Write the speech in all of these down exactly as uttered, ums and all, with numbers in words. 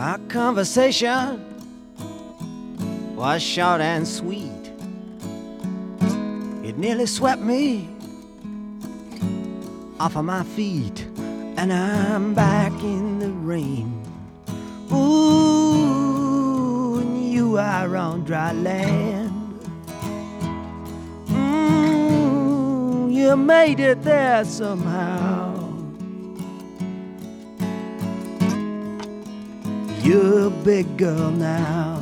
Our conversation was short and sweet. It nearly swept me off of my feet, and I'm back in the rain. Ooh, and you are on dry land. Mm, you made it there somehow. You're a big girl now.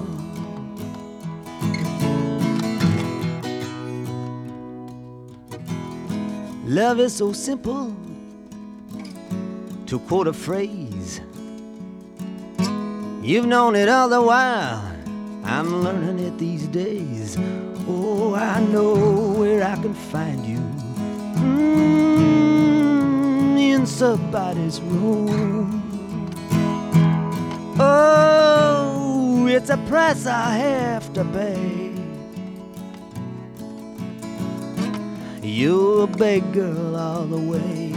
Love is so simple, to quote a phrase. You've known it all the while, I'm learning it these days. Oh, I know where I can find you, mm, in somebody's room. Oh, it's a price I have to pay. You're a big girl all the way.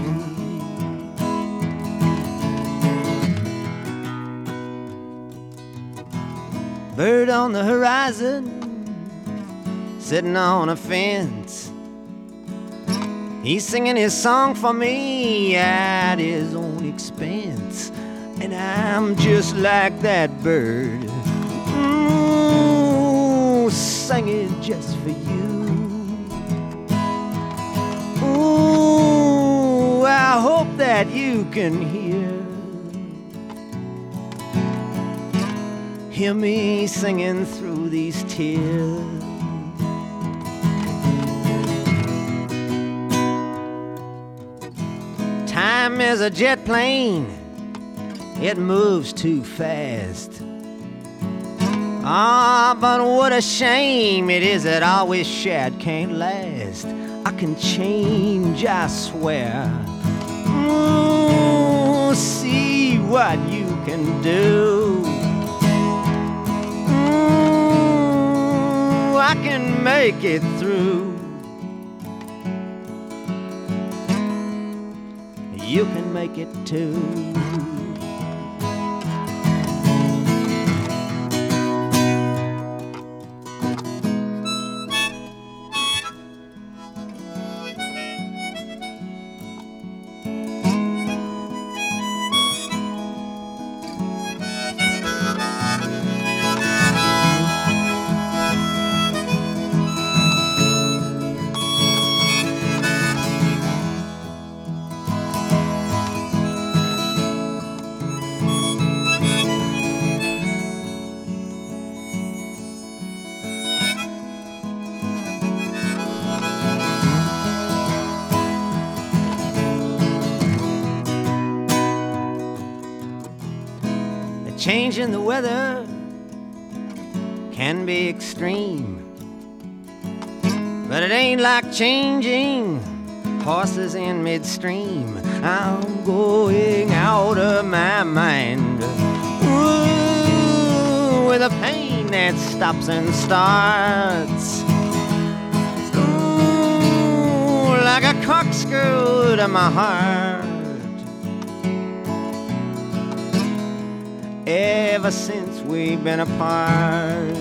Bird on the horizon, sitting on a fence. He's singing his song for me at his own expense. And I'm just like that bird, ooh, singing just for you. Ooh, I hope that you can hear Hear me singing through these tears. Time is a jet plane, it moves too fast. Ah, but what a shame it is that all we shared can't last. I can change, I swear. Ooh, see what you can do. Ooh, I can make it through. You can make it too. Changing the weather can be extreme, but it ain't like changing horses in midstream. I'm going out of my mind, ooh, with a pain that stops and starts, ooh, like a corkscrew to my heart. Ever since we've been apart,